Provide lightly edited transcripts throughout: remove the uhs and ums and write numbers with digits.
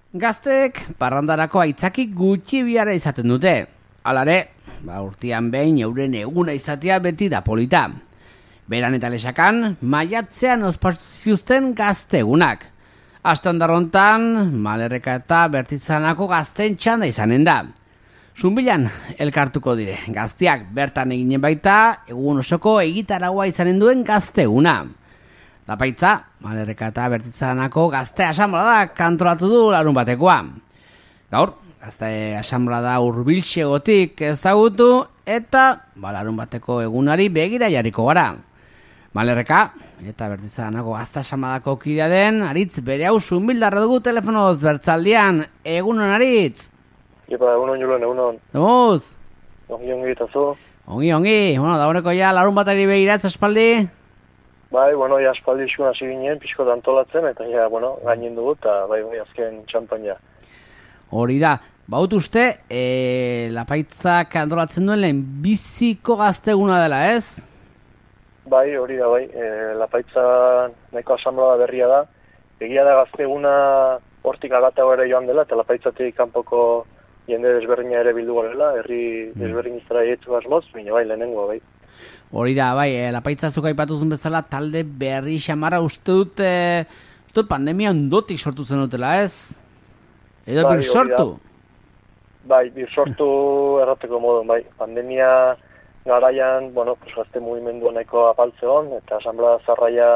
Gazteek parrandarako aitzaki gutxi biara izaten dute. Halare, urtean behin euren eguna izatea beti da polita. Beran eta lesakan, maiatzean ospaziuzten gazte egunak. Aste ondarrontan, Malerreka eta Bertizanako gazten txanda izanen da. Zunbilan elkartuko dire, gazteak bertan eginen baita, egun osoko egitaragua izanen duen gazte eguna. Lapaitza, Malerreka eta Bertizanako gazte asanblada kantolatu du larun batekoa. Gaur, gazte asanblada hurbiltzegotik ezagutu eta larun bateko egunari begira jarriko gara. Malerreka eta Bertizanako gazte asanbladako kidea den Aritz bere hau zunbildarra dugu telefonoz bertzaldian. Egunon, Aritz? Epa, egunon Julen, egunon. Demuz? Ongi eta zu? Ongi. Bueno, dauneko ja larun batari begiratz espaldi? Bai, ja espaldi iskun hasi ginen, pixko antolatzen, eta ja, gainen dugu, eta bai, azken txampan ja. Hori da, baut uste, Lapaitzak antolatzen duen lehen biziko gazteguna dela, ez? Bai, hori da, bai, Lapaitza nahiko asanblada berria da. Egia da gazteguna hortik agatago ere joan dela, eta Lapaitzatik kanpoko jende desberdina ere bildu garela, herri desberdiniztara jetzu asmoz, baina bai, lehenengoa, bai. Hori da, bai, Lapaitza zuk aipatuzun bezala, talde berri xamarra uste dut pandemia ondotik sortu zen dutela, ez? Edo bai, birsortu? Bai, birsortu errateko modun, bai. Pandemia garaian, gazte mugimendu nahiko apaltze hon, eta asamblea zarraia,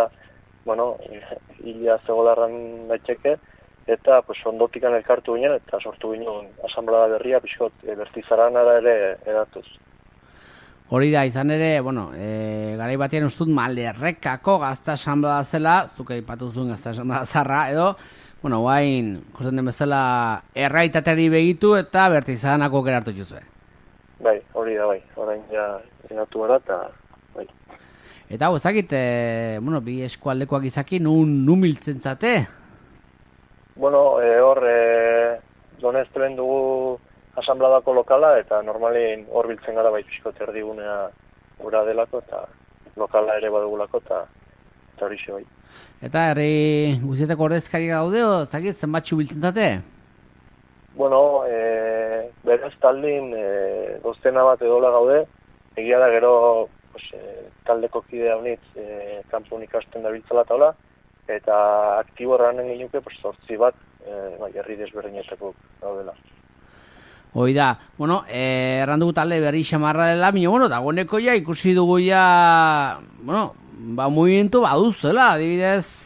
hila zegolarran daiteke, eta ondotikan elkartu ginen, eta sortu ginen asamblea berria, pixkot, Bertizaranara ere edatuz. Hori da, izan ere, garai batean ustut Malerrekako gazte asanblada zela, zuk aipatuzun gazte asanblada zarra, edo, guain, kusten den bezala, erraitateari begitu eta Bertizanako gerartu juzue. Bai, hori da, bai, orain ja eratu gara, eta bai. Eta hau, ezakit, bi eskualdekoak izaki, nun miltzen zate? Hor, Donezteben dugu asanbladako lokala, eta normalin hor biltzen gara bai pixkot erdigunea gura delako, eta lokala ere badugulako, eta hori xe bai. Eta herri guztietako ordezkari gaude, ezakit, zenbatxu biltzen zate? Berez taldin dozena bat edola gaude, egia da gero taldeko kidea honitz kanpun ikasten da biltzala taula, eta aktibo erranen ginuke 8 bat herri desberdinetako gaudela. Hoi da, erran dugu talde berri xamarra dela, baina, dagoeneko ja ikusi dugu ja, movimentu baduzuela, adibidez,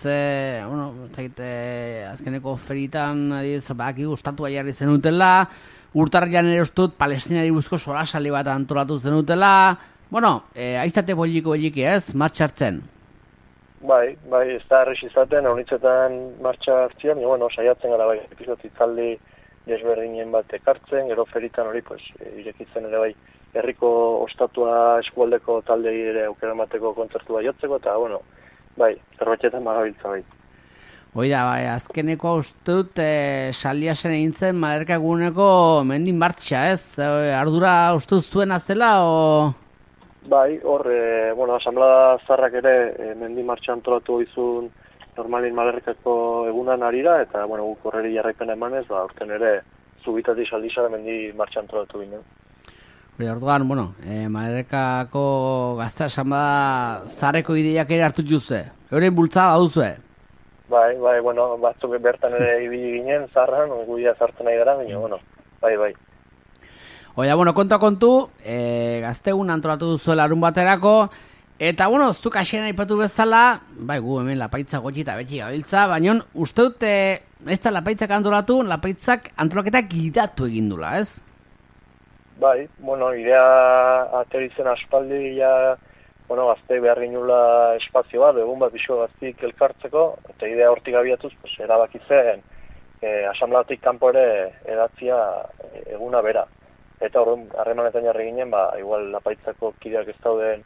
azkeneko feritan, adibidez, baki gustatu jarri zenutela, urtarrian ere ustut Palestinari buruzko solasali bat antolatu zenutela, aiztate poliki ez, martxa hartzen? Bai, ez da errez izaten, honitzetan martxa hartzian, saiatzen gara bai, epizot itzaldi desberdinen bat ekartzen, gero feritan hori, irekitzen ere bai, herriko ostatua eskualdeko taldei ere aukera emateko kontzertua jotzeko, eta, bai, zerbaitetan magabiltza bai. Hoi da, bai, azkeneko uste dut salia zen egin zen Malerreka eguneko mendin martxa, ez? Ardura uste dut zuen azela, o...? Bai, hor, asamblada zarrak ere mendin martxa antolatu izun normalin Malerrekako egunan arira, eta, guk horreri jarraipena emanez, urten ere zubitatik saldizara mendi martxa antolatu ginen. Orduan, Malerrekako gazte asanblada zarreko ideiak ere hartu juzue. Euren bultzada baduzue. Bai, batzuk bertan ere ibili ginen, zarran, guia zartzen nahi gara, baina, bai. Oia, kontu, gaztegun antolatu duzuela larun baterako, eta, zuk hasieran aipatu bezala, bai, gu hemen Lapaitza gotxi eta betxi gabiltza, baina, uste dut, ez da Lapaitzak antolatu, Lapaitzak antolaketak gidatu egindula, ez? Bai, idea ateritzen aspaldi, gazte behar ginula espazio bat, egun bat pixko gaztik elkartzeko, eta idea hortik abiatuz, erabaki zen, asanbladatik kanpo ere edatzia eguna bera. Eta horren harremanetan jarri ginen, igual Lapaitzako kideak ez dauden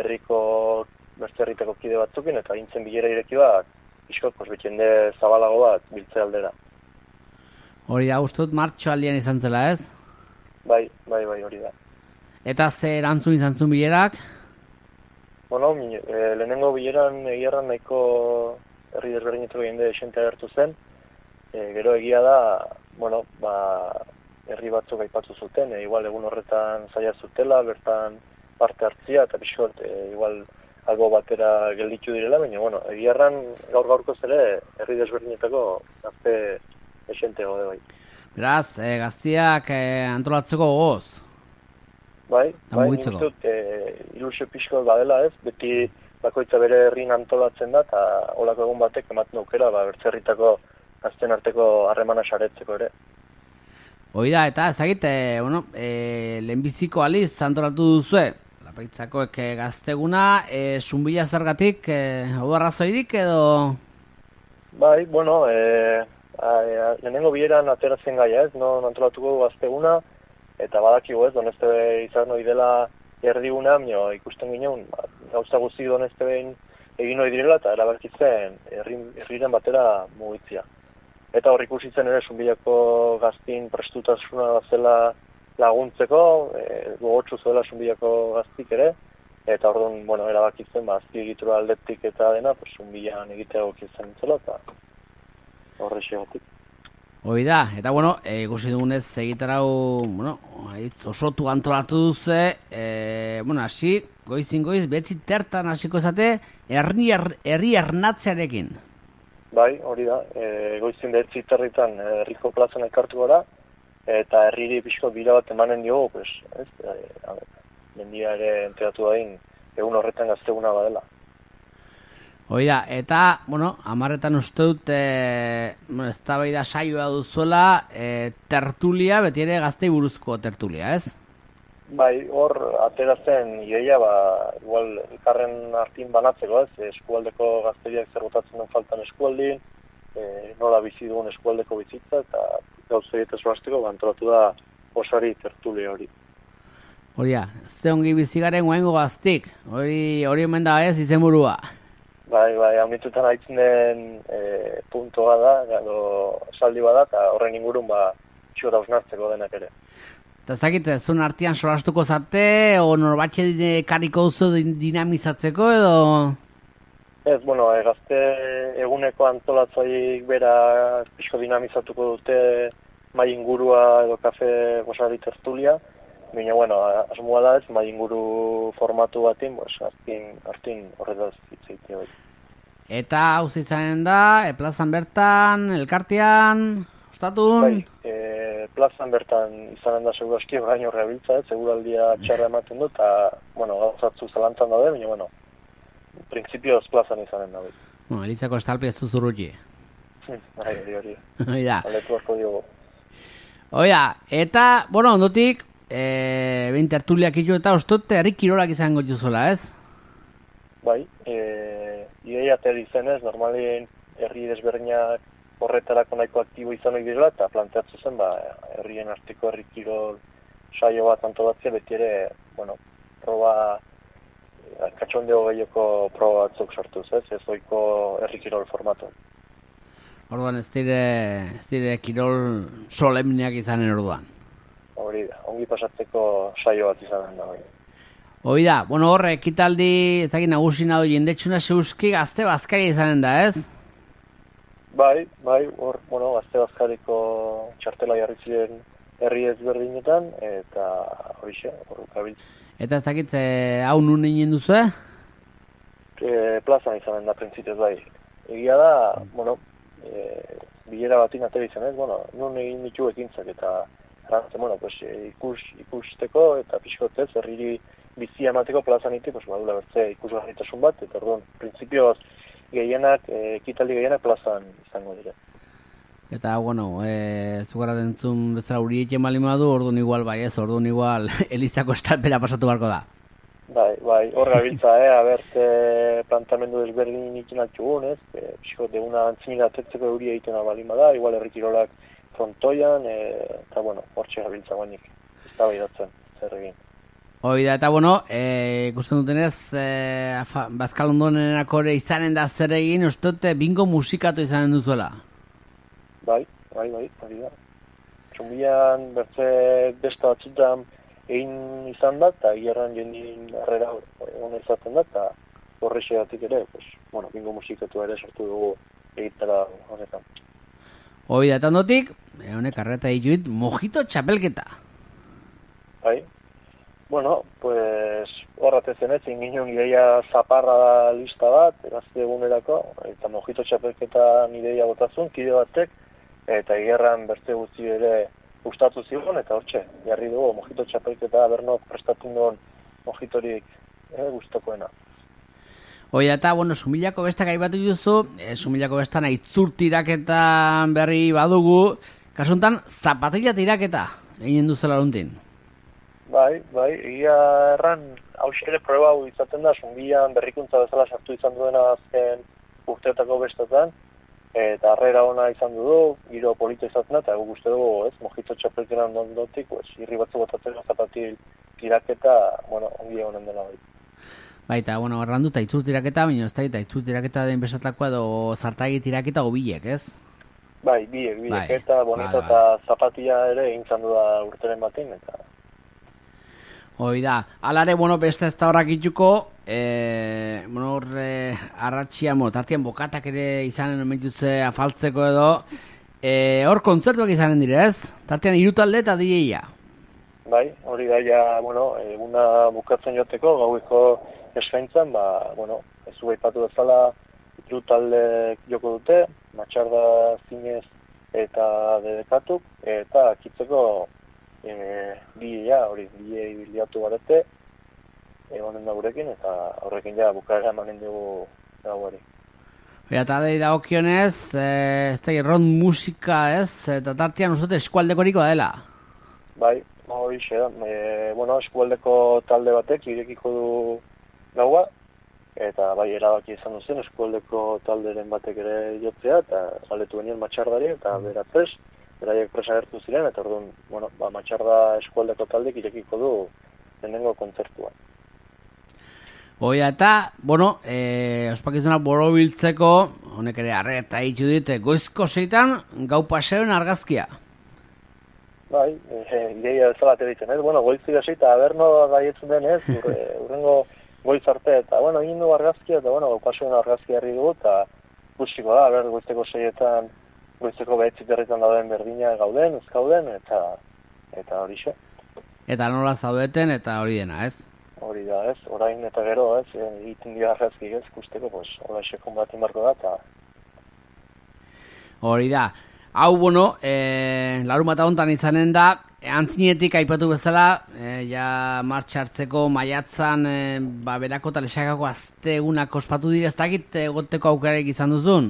beste herriteko kide batzukin, eta gintzen bilera ireki bat, pixkot, betxende zabalago bat biltze aldera. Hori da, uste dut martxo aldian izan zela, ez? Bai, hori da. Eta ze erantzun izan zuen bilerak? Lehenengo bileran egierran nahiko herri desberdinetako jende esente agertu zen, Gero egia da, bueno, herri batzuk aipatu zuten, igual egun horretan zaila zutela, bertan parte hartzia, eta pixkot, igual albo batera gelditu direla, baina, bueno, egia erran gaur-gaurkoz ere, herri desberdinetako gazte esente gode bai. Beraz, gaztiak antolatzeko gogoz? Bai, nik dut, ilusio pixko badela ez, beti bakoitza bere herrin antolatzen da, eta olako egun batek ematen aukera, bertzerritako gazten arteko harremana saretzeko ere. Hoi da, eta ezagite, lehenbiziko aliz antolatu duzue, Lapaitzakoek gazteguna, sunbila zergatik, hau arrazoirik edo? Bai, bueno, lehenengo bileran ateratzen gaia ez, non antolatuko gazteguna, eta badakigu ez, Donezte izan hori dela erdiguna, ikusten ginen, gauza guzti Donezte behin egin hori direla, eta erabakitzen herriren batera mugitzia. Eta hor ikusitzen ere sunbilako gaztin prestutasuna zela laguntzeko, gogotsu zuela sunbilako gaztik ere, eta orduan, bueno, erabakitzen, azpiegitura aldetik eta dena, sunbilan egitea gokitzen zela, eta horre xegatik. Hoi da, eta bueno, ikusi dugunez egitarau, bueno, osotu antolatu duze, hasi, goizin goiz, betzi tertan hasiko zate, herri ernatzearekin. Bai, hori da, goizin betzi territan herriko plazan elkartu gara, eta herriri pixko bira bat emanen diogu, pues, mendia ere enteratu dain, egun horretan gazteguna badela. Hoi da, eta, bueno, amarretan uste dut, eztabaida saioa duzuela, tertulia, beti ere gaztei buruzko tertulia, ez? Bai, hor, atera zen, ideia, igual, elkarren hartin banatzeko, ez? Eskualdeko gazteriak zer botatzen den faltan eskualdin, nola bizi dugun eskualdeko bizitza, eta gauzeietaz basteko, antolatu da osari tertulia hori. Hori da, ze ongi bizigaren guaingo gaztik, hori omen da ez, izenburua. Bai, haunitutan haitzen den puntoa da, edo esaldi bada, eta horren ingurun, txora ausnartzeko denak ere. Eta zakite, zuen artian solastuko zate, o norbatxe kariko duzu dinamizatzeko, edo? Ez, bueno, gazte eguneko antolatzaik bera pixko dinamizatuko dute mai ingurua edo kafe gozari tertulia, baina, bueno, asmoa da ez, mai inguru formatu batin, hartin horretaz hitzeitea bai. Eta hau izanen da, plazan bertan, elkartean, ostatun? Bai, plazan bertan izanen da segurazki orain horrea biltza, seguraldia txarra ematen du, eta, bueno, gauzatzu zelantzan daude, baina, bueno, printzipioz plazan izanen da bai. Bueno, Elizako estalpi ez duzurruti. Bai, hori. Hoi da. Aletu asko diogo. Hoi da, eta, bueno, ondotik, behin tertuliak ito eta ostot herri kirolak izango juzuela, ez? Bai, ideia ter izenez, normalien herri desberdinak horretarako nahiko aktibo izan hori direla, eta planteatzen zen, herrien arteko herri kirol saio bat antolatzea, beti ere, bueno, proba, katxondeo gehioko proba batzuk sortuz, ez ohiko herri kirol formatu. Orduan ez dire kirol solemneak izanen orduan. Hori da, ongi pasatzeko saio bat izanen da. Hoi da, bueno, horre, ekitaldi ezagin nagusina doi jendetsuna zeuski gazte bazkaria izanen da, ez? Bai, hor, bueno, gazte bazkariko txartela jarri ziren herri ezberdinetan, eta horixe, hor gabiltz. Eta ezakit, hau nun egin duzu, plazan izanen da, printzitez bai. Egia da, bueno, bilera batin atera izan ez, bueno, nun egin ditu ekintzak, eta bueno, pues, ikusteko eta pixkotez, herriri bizia emateko plazan iti, pues, badula bertze ikusgarritasun bat, eta orduan, printzipioz gehienak, ekitaldi gehienak plazan izango dire. Eta, bueno, zugara dentzun bezala urietxe malimadu, orduan igual, bai ez, orduan igual, Elizako estalpera pasatu barko da. Bai, hor gabiltza, abert plantamendu desberdin ikin altxugun, ez, pixkot eguna antzinik atetzeko euria egiten abalima da, igual herrikirolak frontoian, eta, bueno, hortxe gabiltza guanik, ez da baidatzen, zer egin. Hoi da, eta, bueno, ikusten dutenez, Bazkal Ondonenerako ere izanen da zer egin, uste bingo musikatu izanen duzuela. Bai, hori da. Txumbian, bertze besta batzutan egin izan da, eta hierran jendin harrera hona izaten da, eta horrexegatik ere, pues, bueno, bingo musikatu ere sortu dugu egitara honetan. Hoi da, eta ondotik, honek arreta dituit, mojito txapelketa. Bai. Bueno, pues horratezen ez, inginen ideia zaparra da lista bat, gazte egunerako, eta mojito txapelketa ideia botazun, kide batek, eta igerran beste guzti ere gustatu zigon, eta hortxe, jarri dugu, mojito txapelketa bernok prestatzen duen mojitorik gustokoena. Hoi eta, bueno, Sumillako bestak aipatu duzu, Sumillako bestan aitzur tiraketan berri badugu, kasuntan zapatilla tiraketa, egin duzela luntin. Bai, egia erran, hauxe ere proba hau izaten da, Sumillan berrikuntza bezala sartu izan duena azken urteetako bestetan, eta harrera ona izan du, giro polita izaten da, eta guzti dugu, ez, mojito txapelketan ondotik, irri batzu botatzen zapatil tiraketa, bueno, ongi egonen dela bai. Baita, bueno, errandu eta itzur tiraketa, baina ez da, eta itzur tiraketa den bezatakoa edo zartagi tiraketa obilek, ez? Bai, biek, eta bonito eta zapatia ere egin zan du da urteren batin, eta... Hoi da, alare, bueno, beste ez da horrak itxuko, bueno, horre arratxian, tartian bokatak ere izanen omentutze afaltzeko edo, hor kontzertuak izanen dire, ez? Tartian irutalde eta DJ-a. Bai, hori da, ja, bueno, eguna bukatzen joteko, gaueko eskaintzan, bueno, ez du aipatu bezala irutalde joko dute, Matxarda, Zinez eta Dedekatuk, eta kitzeko DJ-a, hori, DJ biliatu garete, egonen da gurekin, eta horrekin ja bukaera emanen dugu gauari. Eta dei dagokionez, ez da irron musika ez, eta tartian uste eskualdekoriko dela. Bai, hori xe da, bueno, eskualdeko talde batek irekiko du gaua, eta bai erabaki izan duzen eskualdeko talderen batek ere jotzea, eta saletu genien Matxardari, eta beratzez, beraiek presa gertu ziren, eta orduan, bueno, Matxarda eskualdeko taldek irekiko du lehenengo kontzertua. Hoi eta, bueno, ospakizunak borobiltzeko, honek ere arreta ditu dit, goizko 6 gau paseoen argazkia. Bai, ideia bezala ditzen, ez? Bueno, goizik hasi eta aberno gaietzen den, ez? Urrengo goiz arte, eta, bueno, egin du argazkia, eta, bueno, gau paseoen argazkia herri dugu, eta guztiko da, goizteko 6 goizteko 9 herritan dauden berdina gauden, ez gauden, eta hori xe. Eta nola zaudeten, eta hori dena, ez? Hori da, ez, orain eta gero, ez, egiten dira argazki, ez, guzteko, pues, hori sekon bat inbarko da, eta... Hori da. Hau, bueno, larun bat hontan izanen da, antzinetik aipatu bezala, ja martxartzeko maiatzan, berako eta lesakako aztegunak ospatu dira, ez dakit egoteko aukarek izan duzun?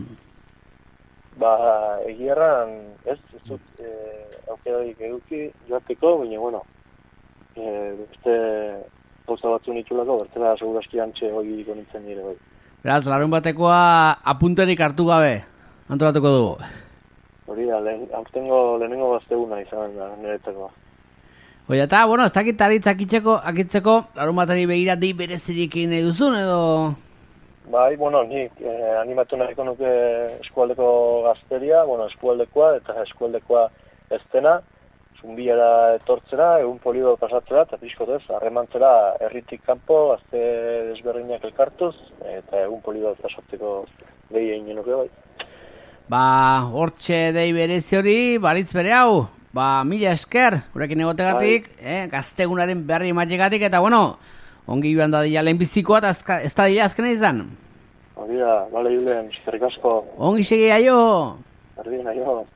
Egierran, ez dut aukerarik eduki joateko, baina, bueno, beste gauza batzun itxulako, bertzela seguraski antxe hori gonitzen nire bai. Beraz, larun batekoa apunterik hartu gabe, antolatuko dugu. Hori da, lehenengo gazteguna izan da, niretzeko. Hoi eta, bueno, ez dakit aritz akitzeko, larun batari begira dei berezirik nahi duzun, edo... Bai, bueno, nik animatu nahiko nuke eskualdeko gazteria, bueno, eskualdekoa eta eskualdekoa eztena, Zumbiara etortzera, egun polido pasatzera, eta pixkotez, harremantzera herritik kanpo, gazte desberdinak elkartuz, eta egun polido pasatzeko dehi egin nuke bai. Hortxe dei berezi hori, balitz bere hau, mila esker, gurekin egotegatik, gaztegunaren berri ematxegatik, eta bueno, ongi joan da dira lehenbizikoa eta ez da dira azkena izan. Hori da, bale Julen, eskerrik asko. Ongi segi, aio! Berdin, aio.